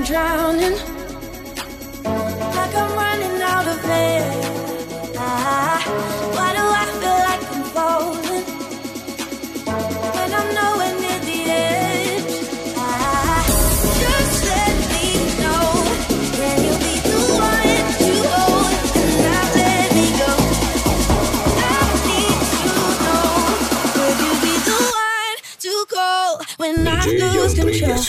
drowning, like I'm running out of air. Why do I feel like I'm falling when I'm nowhere near the edge? Just let me know, can you be the one to hold and not let me go? I need to know, could you be the one to call when I lose control?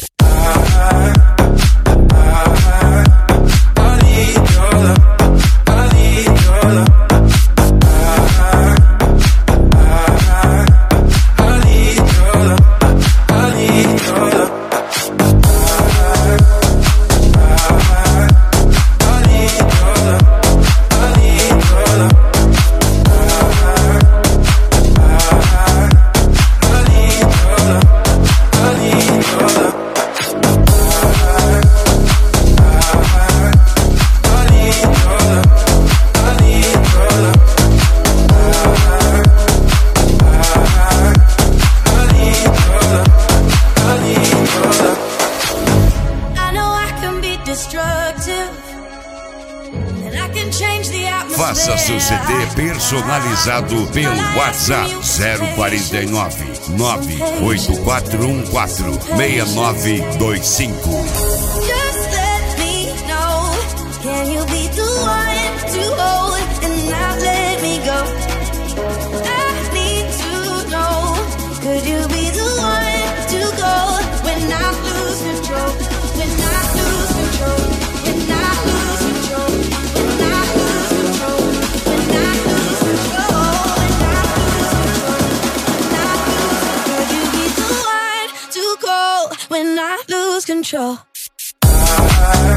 Faça seu CD personalizado pelo WhatsApp 049 98414 6925. Just let me know, can you be the one to hold and not let me go? I need to know, could you be the one to go when I lose control? When I lose control, when I lose control, when I lose control, when I lose control, could you be the one to go when I lose control?